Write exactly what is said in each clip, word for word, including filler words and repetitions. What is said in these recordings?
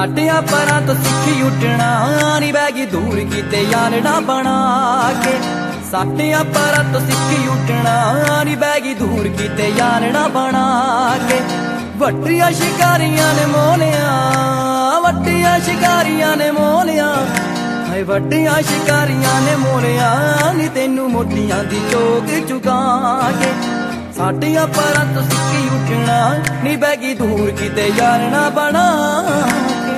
साडियां परां तो सिक्खी उठना नी बैगी दूर कीते यालड़ा बना के। साडियां परां तो सिक्खी उठना नी बैगी दूर कीते यालड़ा बना के। वड्डियां शिकारियां ने मोलिया वड्डियां शिकारियां ने मोलिया हाय वड्डियां शिकारियां ने मोलिया नी तेनू मोटियां दी चोक चुका के। साडियां परां तो सिक्खी उठना नी बैगी दूर कीते यालड़ा बना के।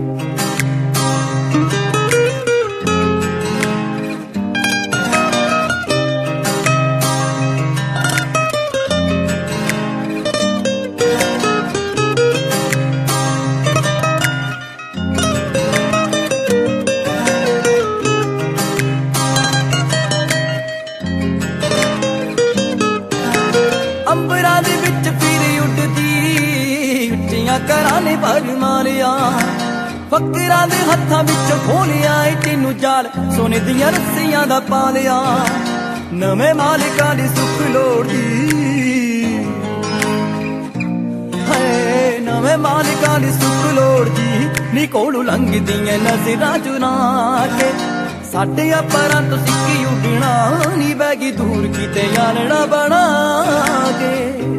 अंबरां दे विच फिर उड़दी उच्चियां घरां ने पर मारिया। फकरां दे हत्थां विच खोलिया तेनू जाल सोने दियां रस्सियां दा पा लिया। नवें मालिकां दी सुख लोड़दी हाय नवें मालिकां दी सुख लोड़दी नी कोलू लंघदियां नज़रां चुरा के। साडियां परां तो सिक्खी उड़ना नी बैगी दूर कीते यालड़ा बना के।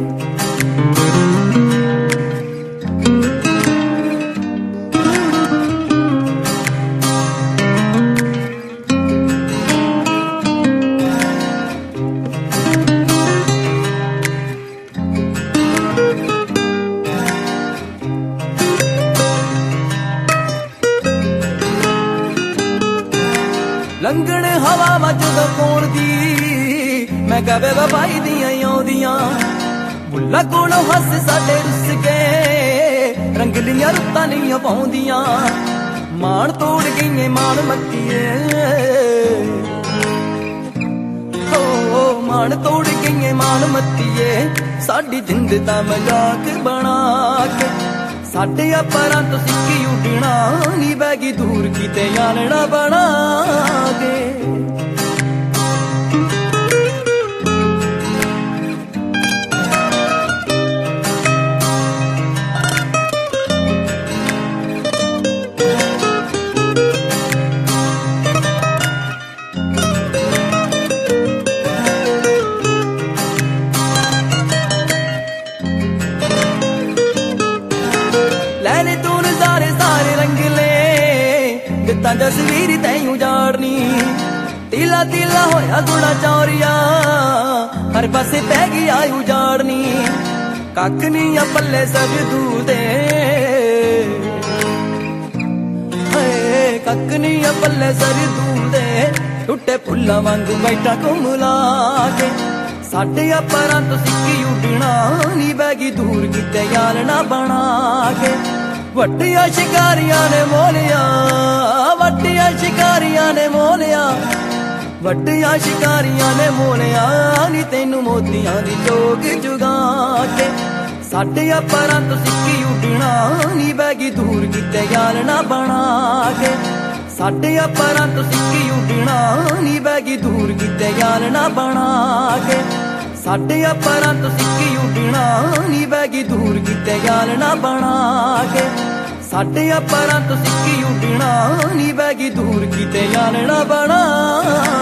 लंघण हवा मजदों कोण दी मैं कवे वफाई दियां आउंदियां। बुल्ला कोलों हस साडे रुस के रंगलियां रुत्तां नहीं पाउंदियां। मान तोड़ गईए मान मत्तीए हो मान तोड़ गईए मान मत्तीए साडी जिंद दा मजाक बना के। साडियां परां तो सिक्खी उड़ना नी बैगी दूर कीते यालड़ा बना के। लैले तू नजारे सारे रंग ले दिता जसवीर तैं उजाड़नी। तीला तीला होया गुड़ा चौरिया हर पासे पै गया उजाड़नी। कख नहीं आ पल्ले सब दूदे कख नहीं आ पल्ले सर दूदे टुटे फुल्लां वांगू बैठा घुमला के। साडियां परां तो सिक्खी उड़ना नी बैगी दूर कीते यालड़ा बना के। वड्डियां शिकारियां ने मोलिया वड्डियां शिकारियां ने मोलिया वड्डियां शिकारियां ने मोलिया नी तेनू मोतियां दी चोक चुगा के। साडियां परां तो सिक्खी उड़ना नी बैगी दूर कीते यालड़ा बना के। साडियां परां तो सिक्खी उड़ना नी बैगी दूर कीते यालड़ा बना के। साडियां परां तो सिक्खी उड़ना नी बैगी दूर कीते यालड़ा बना के। साडियां परां तो सिक्खी उड़ना नी बैगी दूर कीते यालड़ा बना